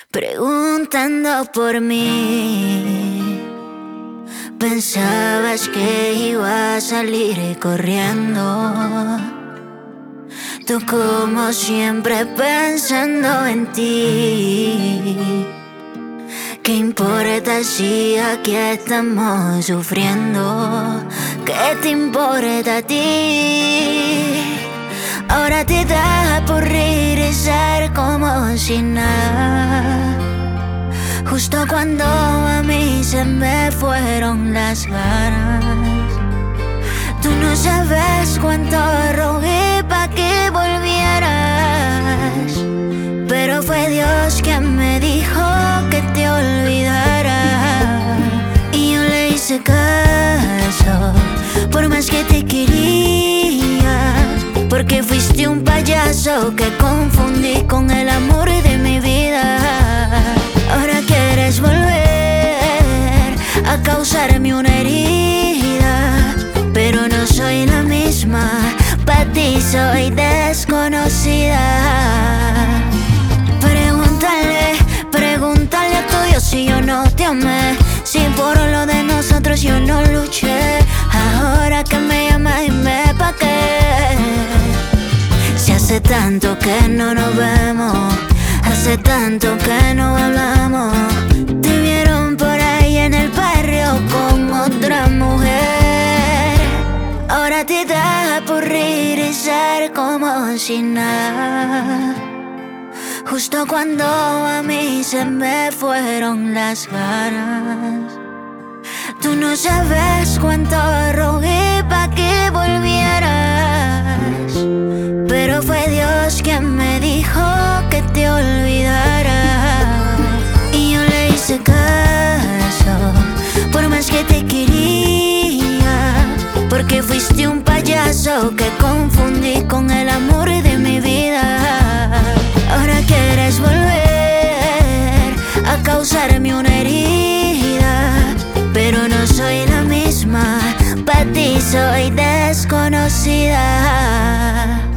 preguntando por mí. Pensabas que iba a salir corriendo, tú como siempre pensando en ti. ¿Qué importa si aquí estamos sufriendo? ¿Qué te importa a ti? Ahora te da por regresar como si nada, justo cuando a mí se me fueron las ganas. Tú no sabes cuánto rogué pa' que volvieras, pero fue Dios quien me dijo que te olvidara. Y yo le hice caso, por más que te quería, porque fuiste un payaso que confundí con el amor de mi vida. Ahora quieres volver a causarme una herida, pero no soy la misma, para ti soy desconocida. Pregúntale a tu Dios si yo no te amé, si por lo de nosotros yo no luché. Ahora que me llamas dime pa' qué, si hace tanto que no nos vemos, hace tanto que no hablamos. Te vieron por ahí en el barrio con otra mujer, ahora te da por regresar como si nada, justo cuando a mí se me fueron las ganas. Tú no sabes cuánto rogué pa' que volvieras, pero fue Dios quien me dijo que te olvidara. Y yo le hice caso, por más que te quería, porque fuiste un payaso que confundí con el amor de mi vida. Ahora quieres volver a causarme una herida, pero no soy la misma, para ti soy desconocida.